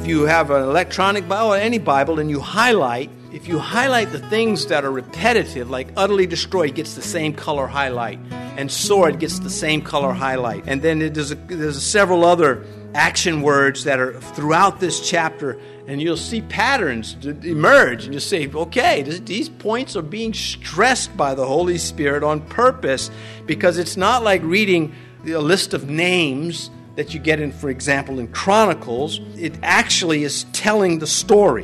you have an electronic Bible or any Bible and you highlight, if you highlight the things that are repetitive, like utterly destroyed gets the same color highlight, and sword gets the same color highlight. And then there's several other action words that are throughout this chapter, and you'll see patterns emerge, and you'll say, okay, these points are being stressed by the Holy Spirit on purpose, because it's not like reading a list of names that you get in, for example, in Chronicles. It actually is telling the story.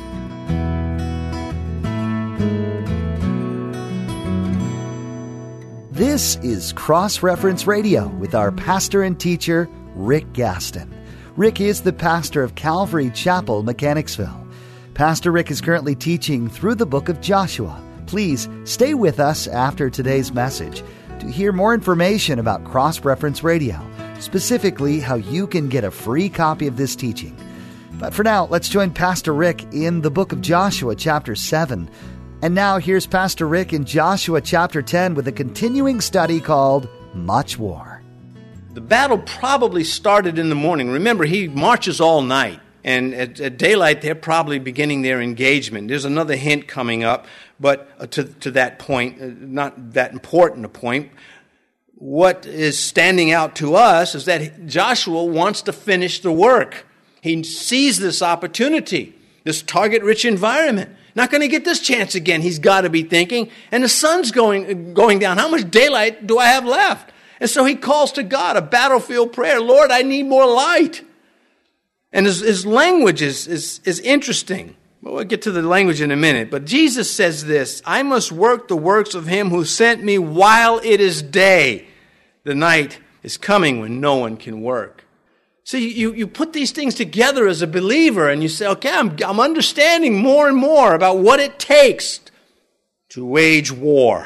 This is Cross Reference Radio with our pastor and teacher, Rick Gaston. Rick is the pastor of Calvary Chapel, Mechanicsville. Pastor Rick is currently teaching through the book of Joshua. Please stay with us after today's message to hear more information about Cross Reference Radio, specifically how you can get a free copy of this teaching. But for now, let's join Pastor Rick in the book of Joshua, chapter 7. And now here's Pastor Rick in Joshua chapter 10 with a continuing study called Much War. The battle probably started in the morning. Remember, he marches all night. And at daylight, they're probably beginning their engagement. There's another hint coming up, but to that point, not that important a point. What is standing out to us is that Joshua wants to finish the work. He sees this opportunity, this target-rich environment. Not going to get this chance again, he's got to be thinking. And the sun's going down. How much daylight do I have left? And so he calls to God, a battlefield prayer. Lord, I need more light. And his language is interesting. We'll get to the language in a minute. But Jesus says this, I must work the works of him who sent me while it is day. The night is coming when no one can work. So you put these things together as a believer and you say, okay, I'm understanding more and more about what it takes to wage war.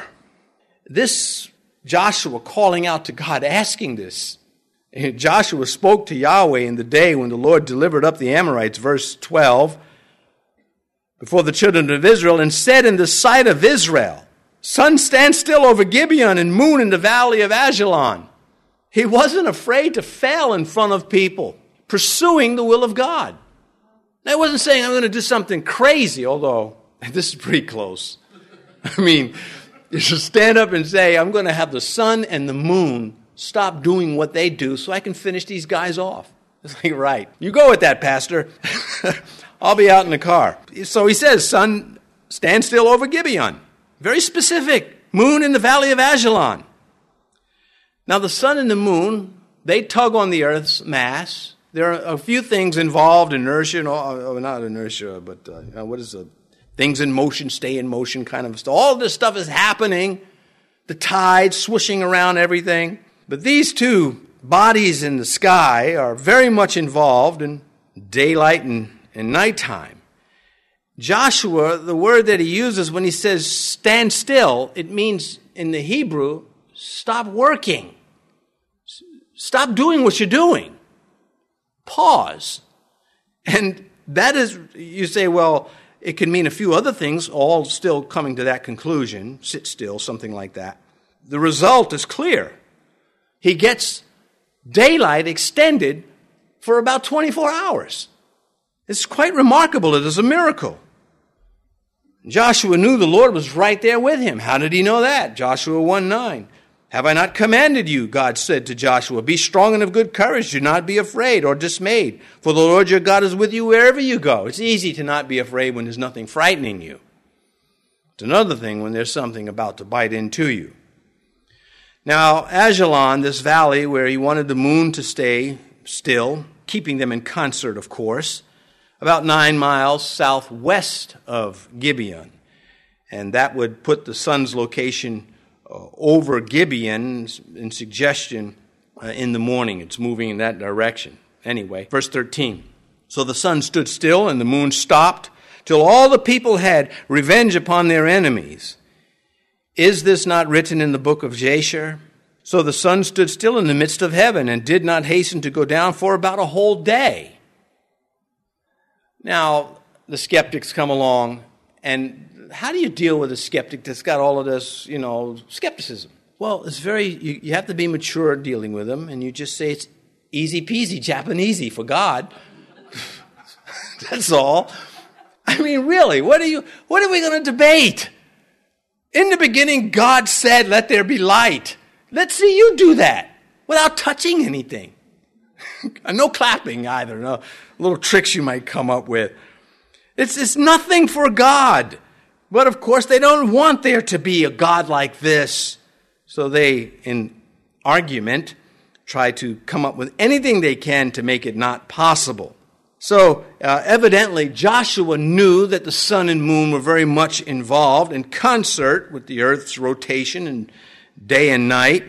This Joshua calling out to God, asking this. Joshua spoke to Yahweh in the day when the Lord delivered up the Amorites, verse 12, before the children of Israel, and said in the sight of Israel, sun stand still over Gibeon and moon in the valley of Ajalon. He wasn't afraid to fail in front of people, pursuing the will of God. Now, he wasn't saying, I'm going to do something crazy, although this is pretty close. I mean, you should stand up and say, I'm going to have the sun and the moon stop doing what they do so I can finish these guys off. It's like, right. You go with that, Pastor. I'll be out in the car. So he says, sun, stand still over Gibeon. Very specific. Moon in the valley of Ajalon. Now, the sun and the moon, they tug on the earth's mass. There are a few things involved, inertia, not inertia, but what is it? Things in motion, stay in motion kind of stuff. All this stuff is happening. The tide swooshing around everything. But these two bodies in the sky are very much involved in daylight and nighttime. Joshua, the word that he uses when he says stand still, it means in the Hebrew, stop working. Stop doing what you're doing. Pause. And that is, you say, well, it can mean a few other things, all still coming to that conclusion. Sit still, something like that. The result is clear. He gets daylight extended for about 24 hours. It's quite remarkable. It is a miracle. Joshua knew the Lord was right there with him. How did he know that? Joshua 1:9. Have I not commanded you, God said to Joshua, be strong and of good courage, do not be afraid or dismayed, for the Lord your God is with you wherever you go. It's easy to not be afraid when there's nothing frightening you. It's another thing when there's something about to bite into you. Now, Ajalon, this valley where he wanted the moon to stay still, keeping them in concert, of course, about 9 miles southwest of Gibeon. And that would put the sun's location over Gibeon in suggestion in the morning. It's moving in that direction. Anyway, verse 13. So the sun stood still and the moon stopped till all the people had revenge upon their enemies. Is this not written in the book of Jasher? So the sun stood still in the midst of heaven and did not hasten to go down for about a whole day. Now, the skeptics come along, and how do you deal with a skeptic that's got all of this, skepticism? Well, it's you have to be mature dealing with them, and you just say it's easy peasy, Japanesey for God. That's all. I mean, really, what are we going to debate? In the beginning, God said, let there be light. Let's see you do that without touching anything. No clapping either. No little tricks you might come up with. It's nothing for God. But of course, they don't want there to be a God like this. So they, in argument, try to come up with anything they can to make it not possible. So evidently, Joshua knew that the sun and moon were very much involved in concert with the earth's rotation and day and night.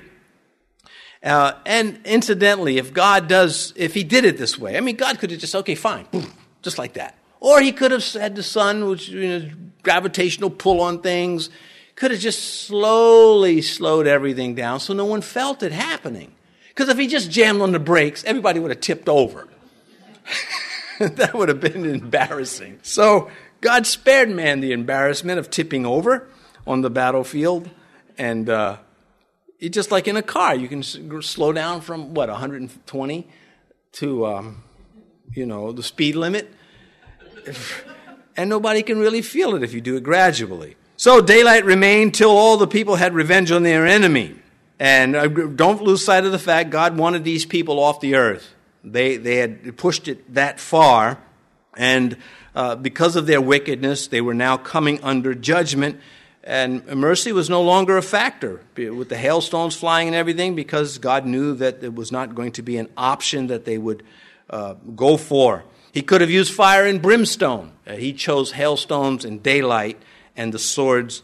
And incidentally, if he did it this way, I mean, God could have just, okay, fine, boom, just like that. Or he could have said the sun, which, gravitational pull on things, could have just slowly slowed everything down so no one felt it happening. Because if he just jammed on the brakes, everybody would have tipped over. That would have been embarrassing. So God spared man the embarrassment of tipping over on the battlefield. And it's just like in a car. You can slow down from, 120 to, the speed limit. And nobody can really feel it if you do it gradually. So daylight remained till all the people had revenge on their enemy. And don't lose sight of the fact God wanted these people off the earth. They had pushed it that far, and because of their wickedness, they were now coming under judgment, and mercy was no longer a factor with the hailstones flying and everything, because God knew that it was not going to be an option that they would go for. He could have used fire and brimstone. He chose hailstones and daylight and the swords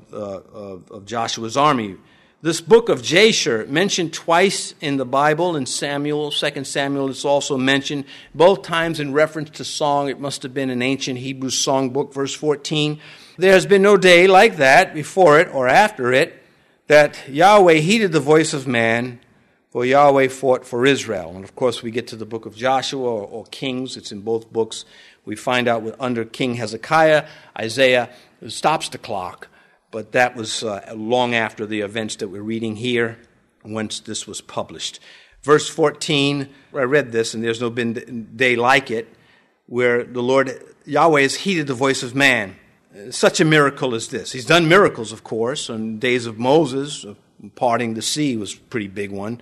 of Joshua's army. This book of Jasher, mentioned twice in the Bible, in 2 Samuel, it's also mentioned, both times in reference to song. It must have been an ancient Hebrew songbook, verse 14. There has been no day like that, before it or after it, that Yahweh heeded the voice of man, for Yahweh fought for Israel. And of course, we get to the book of Joshua or Kings. It's in both books. We find out under King Hezekiah, Isaiah stops the clock. But that was long after the events that we're reading here, once this was published. Verse 14, I read this, and there's no been day like it, where the Lord, Yahweh, has heeded the voice of man. Such a miracle as this. He's done miracles, of course. On the days of Moses, parting the sea was a pretty big one.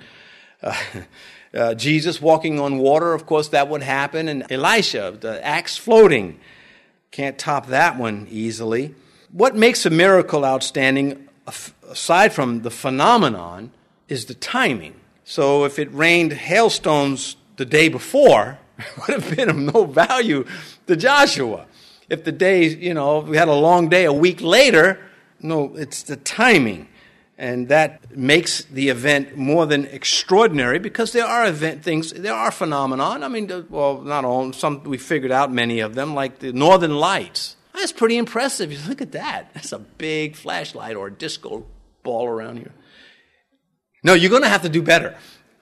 Jesus walking on water, of course, that would happen. And Elisha, the axe floating. Can't top that one easily. What makes a miracle outstanding, aside from the phenomenon, is the timing. So if it rained hailstones the day before, it would have been of no value to Joshua. If the day, if we had a long day a week later, no, it's the timing. And that makes the event more than extraordinary, because there are there are phenomenon. I mean, not all, some we figured out many of them, like the Northern Lights. That's pretty impressive. You look at that. That's a big flashlight or a disco ball around here. No, you're going to have to do better.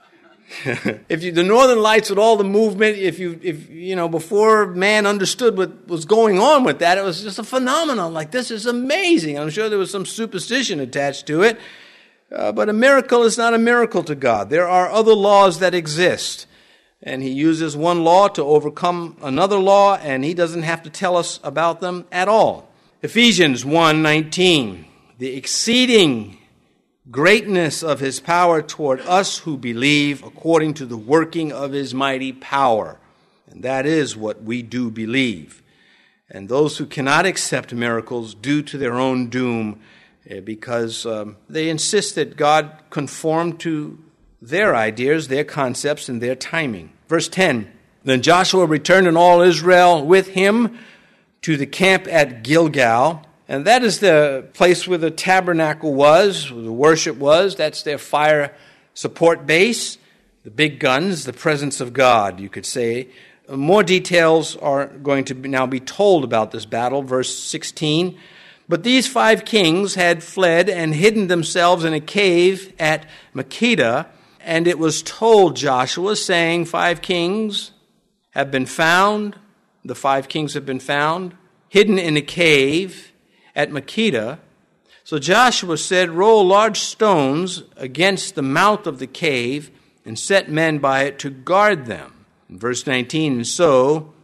The Northern Lights with all the movement, before man understood what was going on with that, it was just a phenomenon. Like, this is amazing. I'm sure there was some superstition attached to it. But a miracle is not a miracle to God. There are other laws that exist. And he uses one law to overcome another law, and he doesn't have to tell us about them at all. Ephesians 1:19, the exceeding greatness of his power toward us who believe, according to the working of his mighty power. And that is what we do believe. And those who cannot accept miracles due to their own doom, because they insist that God conform to their ideas, their concepts, and their timing. Verse 10, then Joshua returned and all Israel with him to the camp at Gilgal. And that is the place where the tabernacle was, where the worship was. That's their fire support base, the big guns, the presence of God, you could say. More details are going to now be told about this battle. Verse 16, but these 5 kings had fled and hidden themselves in a cave at Makkedah. And it was told Joshua, saying, 5 kings have been found. The 5 kings have been found, hidden in a cave at Makkedah. So Joshua said, roll large stones against the mouth of the cave and set men by it to guard them. In verse 19, and so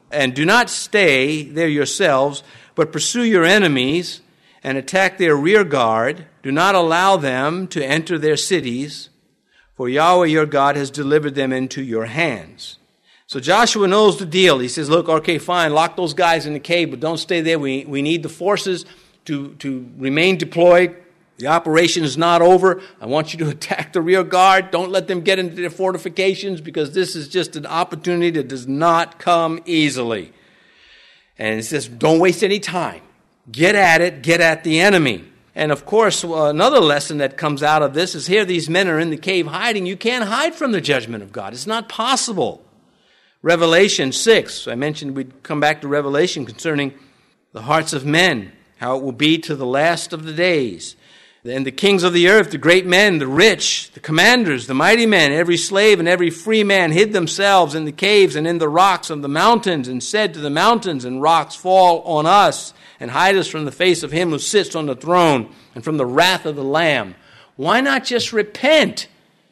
and do not stay there yourselves, but pursue your enemies and attack their rear guard. Do not allow them to enter their cities, for Yahweh your God has delivered them into your hands. So Joshua knows the deal. He says, look, okay, fine, lock those guys in the cave, but don't stay there. We need the forces to remain deployed. The operation is not over. I want you to attack the rear guard. Don't let them get into their fortifications, because this is just an opportunity that does not come easily. And it says, don't waste any time. Get at it. Get at the enemy. And of course, another lesson that comes out of this is here these men are in the cave hiding. You can't hide from the judgment of God. It's not possible. Revelation 6, I mentioned we'd come back to Revelation concerning the hearts of men, how it will be to the last of the days. And the kings of the earth, the great men, the rich, the commanders, the mighty men, every slave and every free man hid themselves in the caves and in the rocks of the mountains, and said to the mountains and rocks, fall on us and hide us from the face of him who sits on the throne and from the wrath of the Lamb. Why not just repent?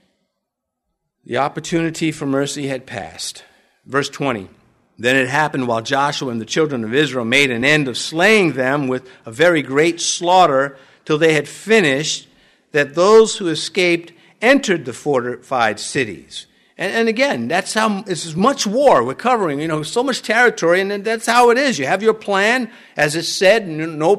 The opportunity for mercy had passed. Verse 20, then it happened while Joshua and the children of Israel made an end of slaying them with a very great slaughter till they had finished, that those who escaped entered the fortified cities. And again, that's how, this is much war we're covering, so much territory, and that's how it is. You have your plan, as it's said, no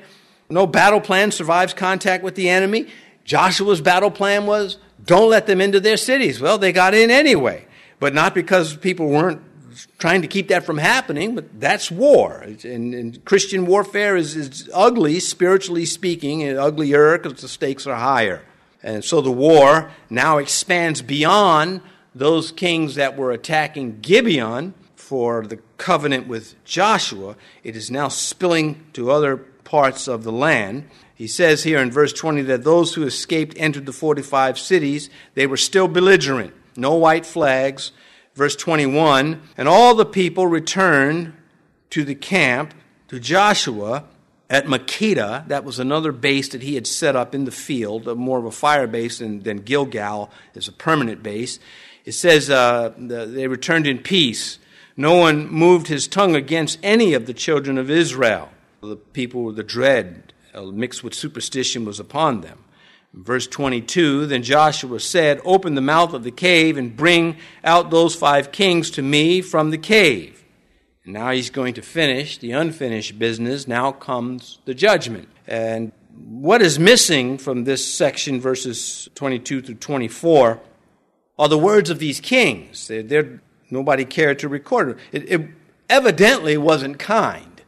battle plan survives contact with the enemy. Joshua's battle plan was, don't let them into their cities. Well, they got in anyway. But not because people weren't trying to keep that from happening, but that's war. And Christian warfare is ugly, spiritually speaking, and uglier because the stakes are higher. And so the war now expands beyond those kings that were attacking Gibeon for the covenant with Joshua. It is now spilling to other parts of the land. He says here in verse 20 that those who escaped entered the 45 cities. They were still belligerent. No white flags. Verse 21, and all the people returned to the camp to Joshua at Makkedah. That was another base that he had set up in the field, more of a fire base than Gilgal is a permanent base. It says they returned in peace. No one moved his tongue against any of the children of Israel. The people, the dread mixed with superstition was upon them. Verse 22, then Joshua said, open the mouth of the cave and bring out those 5 kings to me from the cave. And now he's going to finish the unfinished business. Now comes the judgment. And what is missing from this section, verses 22 through 24, are the words of these kings. Nobody cared to record it. It evidently wasn't kind.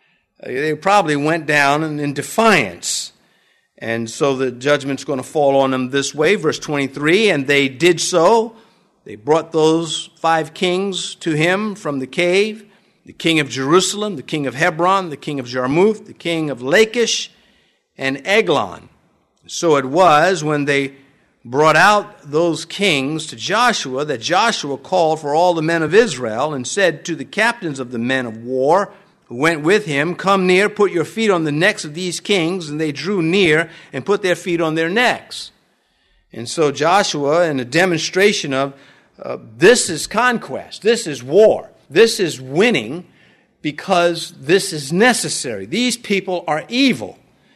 They probably went down in defiance. And so the judgment's going to fall on them this way. Verse 23, and they did so. They brought those 5 kings to him from the cave. The king of Jerusalem, the king of Hebron, the king of Jarmuth, the king of Lachish, and Eglon. So it was when they brought out those kings to Joshua that Joshua called for all the men of Israel and said to the captains of the men of war who went with him, come near, put your feet on the necks of these kings. And they drew near and put their feet on their necks. And so Joshua, in a demonstration of this is conquest, this is war, this is winning, because this is necessary. These people are evil.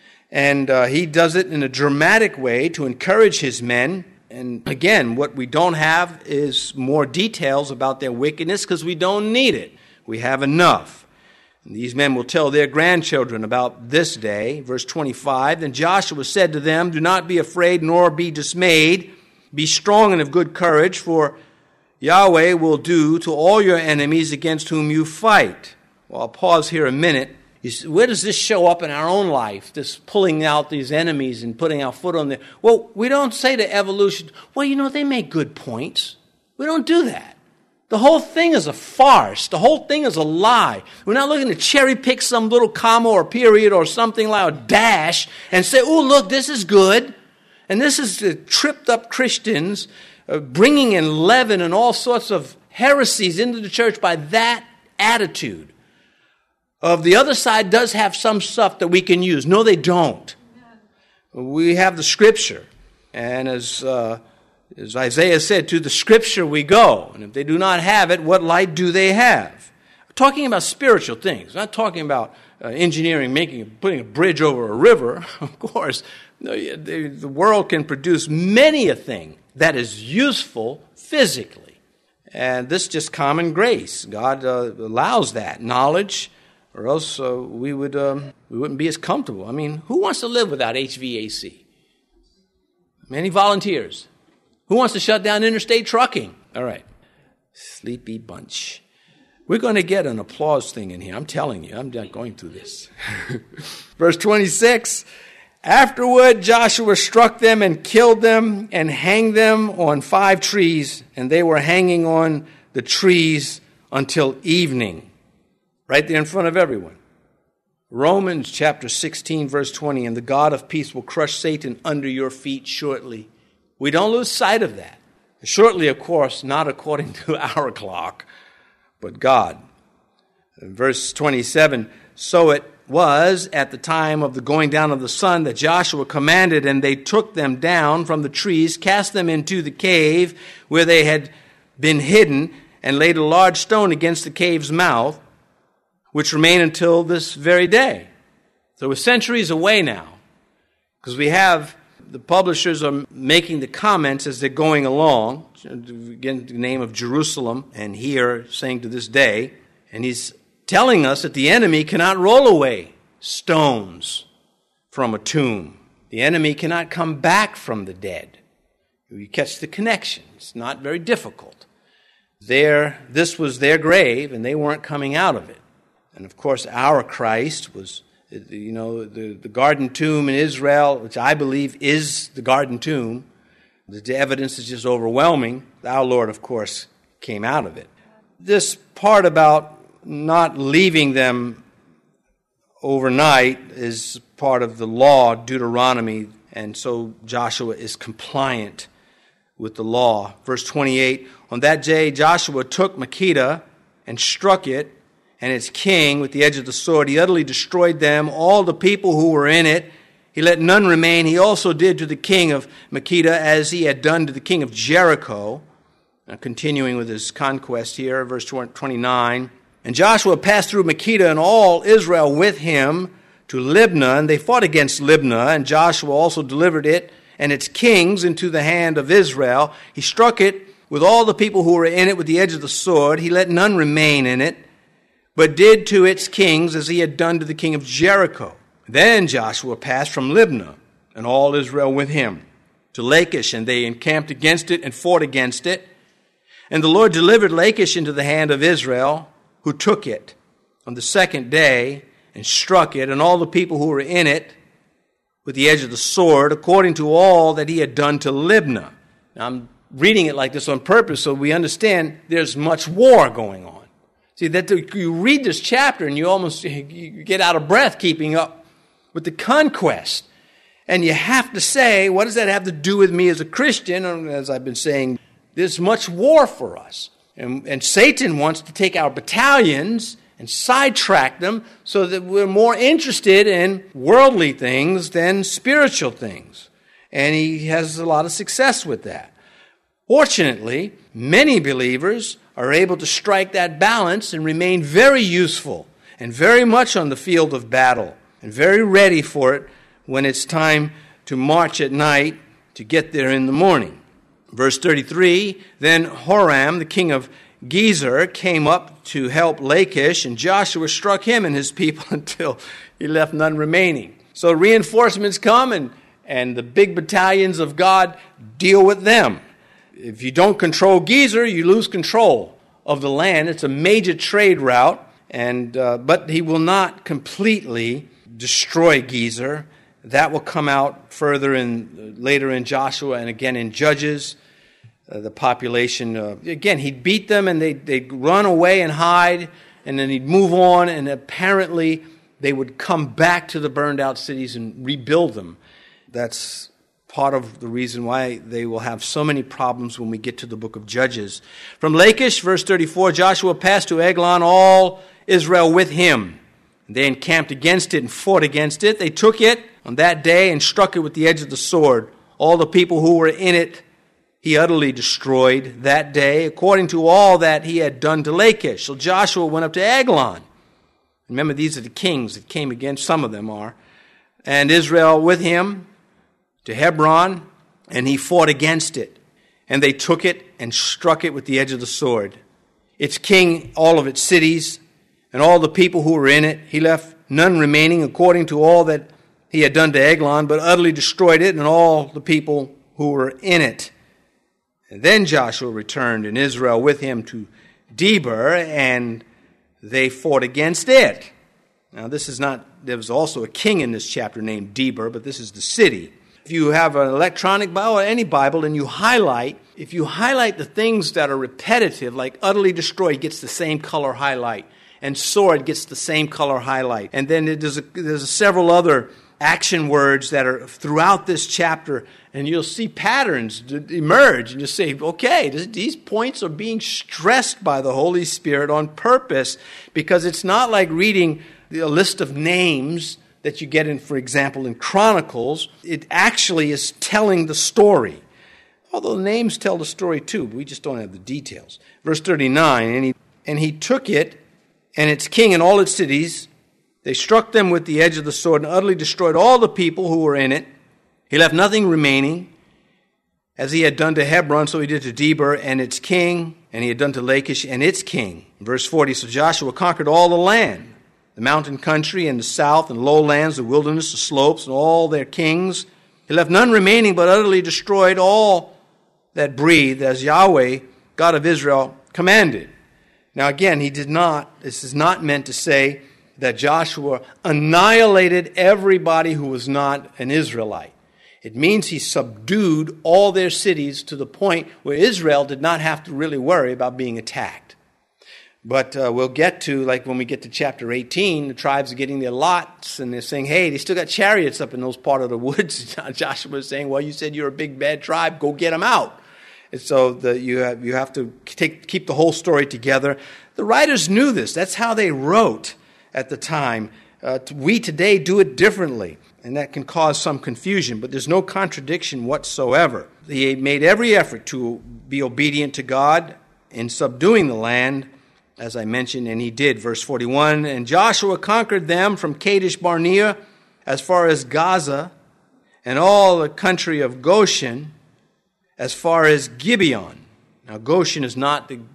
And he does it in a dramatic way to encourage his men. And again, what we don't have is more details about their wickedness, because we don't need it. We have enough. And these men will tell their grandchildren about this day. Verse 25, then Joshua said to them, do not be afraid nor be dismayed. Be strong and of good courage, for Yahweh will do to all your enemies against whom you fight. Well, I'll pause here a minute. Where does this show up in our own life, this pulling out these enemies and putting our foot on them? Well, we don't say to evolution, well, they make good points. We don't do that. The whole thing is a farce. The whole thing is a lie. We're not looking to cherry pick some little comma or period or something like a dash and say, oh, look, this is good. And this is the tripped up Christians bringing in leaven and all sorts of heresies into the church by that attitude. Of the other side does have some stuff that we can use. No, they don't. We have the Scripture. And as Isaiah said, to the Scripture we go. And if they do not have it, what light do they have? talking about spiritual things. We're not talking about engineering, putting a bridge over a river. Of course, the world can produce many a thing that is useful physically. And this is just common grace. God allows that knowledge, or else we wouldn't be as comfortable. I mean, who wants to live without HVAC? Many volunteers. Who wants to shut down interstate trucking? All right. Sleepy bunch. We're going to get an applause thing in here. I'm telling you, I'm not going through this. Verse 26, afterward Joshua struck them and killed them and hanged them on 5 trees, and they were hanging on the trees until evening. Right there in front of everyone. Romans chapter 16, verse 20, and the God of peace will crush Satan under your feet shortly. We don't lose sight of that. Shortly, of course, not according to our clock, but God. In verse 27, so it was at the time of the going down of the sun that Joshua commanded, and they took them down from the trees, cast them into the cave where they had been hidden, and laid a large stone against the cave's mouth, which remain until this very day. So we're centuries away now, because the publishers are making the comments as they're going along, again, the name of Jerusalem, and here saying to this day, and he's telling us that the enemy cannot roll away stones from a tomb. The enemy cannot come back from the dead. You catch the connection. It's not very difficult. This was their grave, and they weren't coming out of it. And of course, our Christ was, the garden tomb in Israel, which I believe is the garden tomb. The evidence is just overwhelming. Our Lord, of course, came out of it. This part about not leaving them overnight is part of the law, Deuteronomy, and so Joshua is compliant with the law. Verse 28, on that day Joshua took Makkedah and struck it and its king with the edge of the sword. He utterly destroyed them, all the people who were in it. He let none remain. He also did to the king of Makkedah as he had done to the king of Jericho. Now, continuing with his conquest here, verse 29. And Joshua passed through Makkedah and all Israel with him to Libnah, and they fought against Libnah, and Joshua also delivered it and its kings into the hand of Israel. He struck it with all the people who were in it with the edge of the sword. He let none remain in it, but did to its kings as he had done to the king of Jericho. Then Joshua passed from Libnah, and all Israel with him, to Lachish, and they encamped against it and fought against it. And the Lord delivered Lachish into the hand of Israel, who took it on the second day and struck it, and all the people who were in it with the edge of the sword, according to all that he had done to Libnah. Now, I'm reading it like this on purpose so we understand there's much war going on. See, that you read this chapter and you get out of breath keeping up with the conquest. And you have to say, what does that have to do with me as a Christian? And as I've been saying, there's much war for us. And Satan wants to take our battalions and sidetrack them so that we're more interested in worldly things than spiritual things. And he has a lot of success with that. Fortunately, many believers are able to strike that balance and remain very useful and very much on the field of battle and very ready for it when it's time to march at night to get there in the morning. Verse 33, then Horam, the king of Gezer, came up to help Lachish, and Joshua struck him and his people until he left none remaining. So reinforcements come, and the big battalions of God deal with them. If you don't control Gezer, you lose control of the land. It's a major trade route, but he will not completely destroy Gezer. That will come out later in Joshua and again in Judges. The population, again, he'd beat them and they'd run away and hide, and then he'd move on, and apparently they would come back to the burned out cities and rebuild them. That's part of the reason why they will have so many problems when we get to the book of Judges. From Lachish, verse 34, Joshua passed to Eglon, all Israel with him. They encamped against it and fought against it. They took it on that day and struck it with the edge of the sword. All the people who were in it, he utterly destroyed that day, according to all that he had done to Lachish. So Joshua went up to Eglon. Remember, these are the kings that came against, some of them are. And Israel with him to Hebron, and he fought against it. And they took it and struck it with the edge of the sword. Its king, all of its cities, and all the people who were in it, he left none remaining according to all that he had done to Eglon, but utterly destroyed it and all the people who were in it. And then Joshua returned, and Israel with him to Debir, and they fought against it. Now, there was also a king in this chapter named Debir, but this is the city. If you have an electronic Bible or any Bible and if you highlight the things that are repetitive, like utterly destroyed gets the same color highlight, and sword gets the same color highlight. And then there's several other action words that are throughout this chapter, and you'll see patterns emerge, and you'll say, okay, these points are being stressed by the Holy Spirit on purpose, because it's not like reading a list of names that you get in, for example, in Chronicles. It actually is telling the story. Although the names tell the story too, but we just don't have the details. Verse 39, and he took it and its king and all its cities. They struck them with the edge of the sword and utterly destroyed all the people who were in it. He left nothing remaining. As he had done to Hebron, so he did to Debir and its king, and he had done to Lachish and its king. Verse 40, so Joshua conquered all the land, the mountain country and the south and lowlands, the wilderness, the slopes, and all their kings. He left none remaining, but utterly destroyed all that breathed, as Yahweh, God of Israel, commanded. Now again, this is not meant to say that Joshua annihilated everybody who was not an Israelite. It means he subdued all their cities to the point where Israel did not have to really worry about being attacked. But we'll get to, like when we get to chapter 18, the tribes are getting their lots, and they're saying, hey, they still got chariots up in those part of the woods. Joshua is saying, well, you said you're a big bad tribe, go get them out. And so you have to keep the whole story together. The writers knew this. That's how they wrote at the time. We today do it differently, and that can cause some confusion, but there's no contradiction whatsoever. He made every effort to be obedient to God in subduing the land, as I mentioned, and he did. Verse 41, and Joshua conquered them from Kadesh Barnea as far as Gaza, and all the country of Goshen as far as Gibeon. Now, Goshen is not the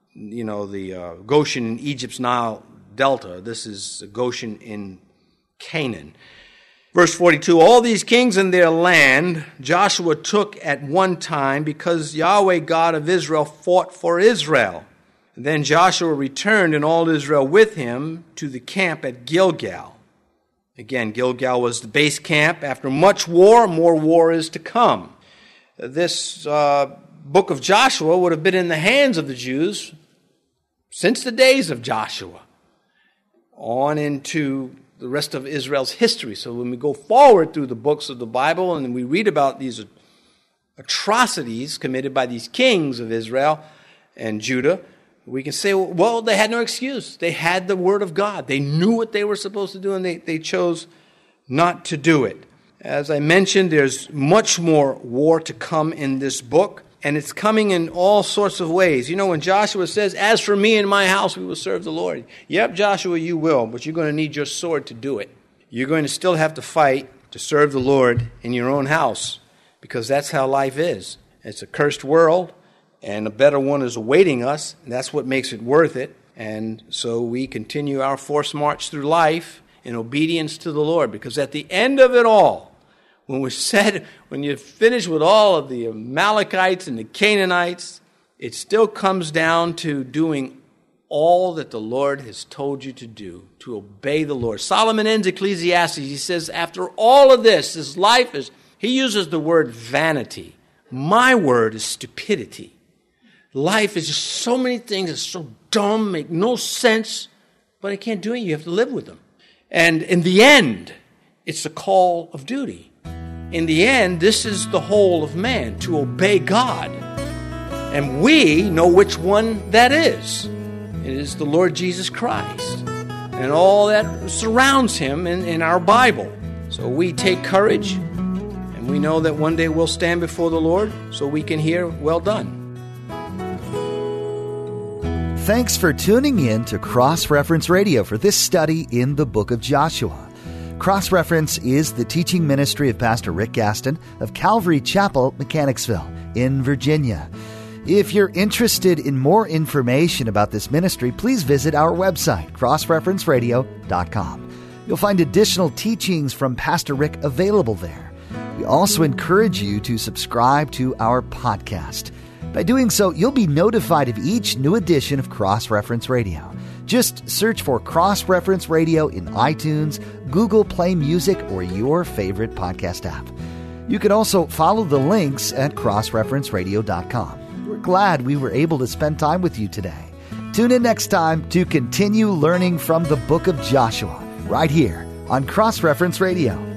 Goshen in Egypt's Nile Delta. This is Goshen in Canaan. Verse 42, all these kings and their land Joshua took at one time, because Yahweh God of Israel fought for Israel. And then Joshua returned and all Israel with him to the camp at Gilgal. Again, Gilgal was the base camp. After much war, more war is to come. This book of Joshua would have been in the hands of the Jews since the days of Joshua on into the rest of Israel's history. So when we go forward through the books of the Bible and we read about these atrocities committed by these kings of Israel and Judah, we can say, well, they had no excuse. They had the word of God. They knew what they were supposed to do, and they chose not to do it. As I mentioned, there's much more war to come in this book, and it's coming in all sorts of ways. You know, when Joshua says, as for me and my house, we will serve the Lord. Yep, Joshua, you will, but you're going to need your sword to do it. You're going to still have to fight to serve the Lord in your own house, because that's how life is. It's a cursed world, and a better one is awaiting us, and that's what makes it worth it. And so we continue our forced march through life in obedience to the Lord, because at the end of it all, when you finish with all of the Amalekites and the Canaanites, it still comes down to doing all that the Lord has told you to do, to obey the Lord. Solomon ends Ecclesiastes. He says, after all of this life is, he uses the word vanity. My word is stupidity. Life is just so many things. It's so dumb, make no sense, but I can't do it. You have to live with them. And in the end, it's the call of duty. In the end, this is the whole of man, to obey God. And we know which one that is. It is the Lord Jesus Christ and all that surrounds him in our Bible. So we take courage and And we know that one day we'll stand before the Lord so we can hear, well done. Thanks for tuning in to Cross Reference Radio for this study in the book of Joshua. Cross Reference is the teaching ministry of Pastor Rick Gaston of Calvary Chapel, Mechanicsville, in Virginia. If you're interested in more information about this ministry, please visit our website, crossreferenceradio.com. You'll find additional teachings from Pastor Rick available there. We also encourage you to subscribe to our podcast. By doing so, you'll be notified of each new edition of Cross Reference Radio. Just search for Cross Reference Radio in iTunes, Google Play Music, or your favorite podcast app. You can also follow the links at crossreferenceradio.com. We're glad we were able to spend time with you today. Tune in next time to continue learning from the book of Joshua, right here on Cross Reference Radio.